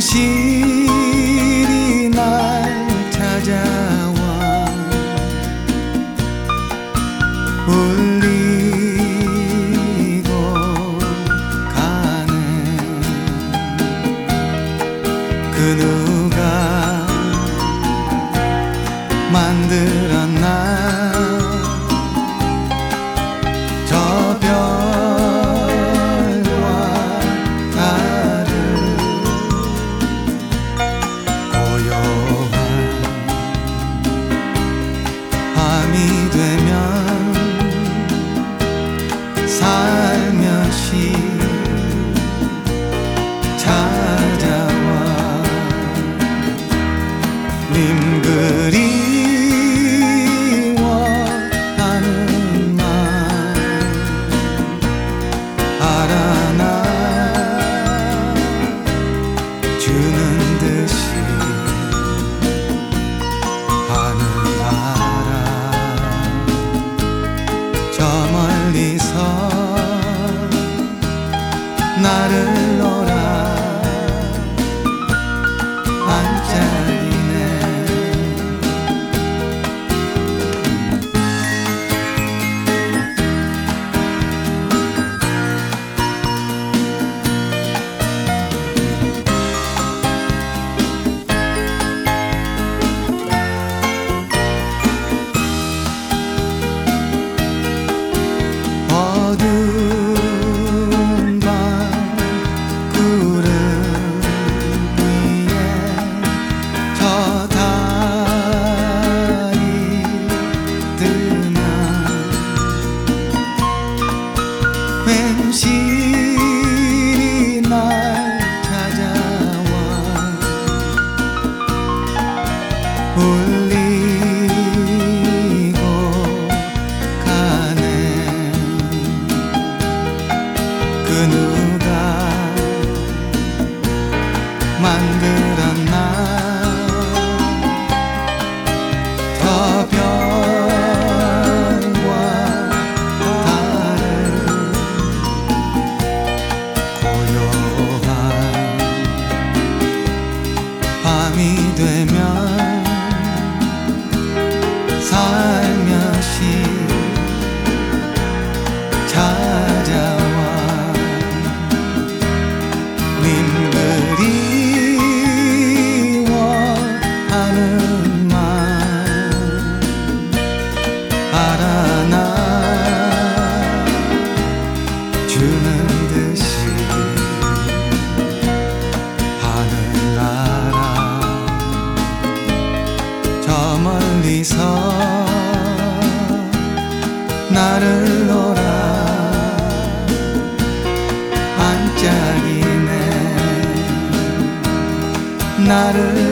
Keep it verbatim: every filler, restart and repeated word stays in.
맹실이 날 찾아와 울리고 가네. 그 누가 만들었나 저 별과 달을 고요한 밤이 되면 살며시 찾아와 님 그리워하는 말 알아나 주는 듯이 하늘 알아 저 멀리서 나를 놀아 반짝이네. 어두운 밤 구름 위에 저 달이 뜨나 맹실이 날 찾아와 울리고 가네. 그 누가 만들었나 저 별과 달을 고요한 밤이 되면 살며시 찾아와 님 그리워하는 말 알아나 주는 듯이 하늘 나라 저 멀리서 나를 놀아 반짝이네. 나를